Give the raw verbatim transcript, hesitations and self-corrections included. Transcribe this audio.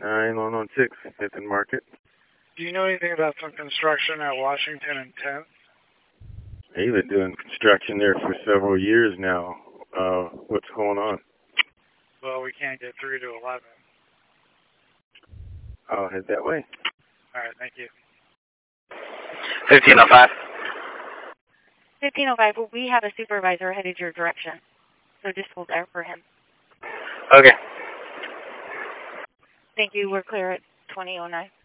nine one one six, fifth and Market. Do you know anything about some construction at Washington and tenth? Hey, they've been doing construction there for several years now. Uh, what's going on? Well, we can't get through to eleven. I'll head that way. All right, thank you. fifteen oh five. fifteen oh five, well, we have a supervisor headed your direction, so just hold there for him. Okay. Thank you. We're clear at twenty oh nine.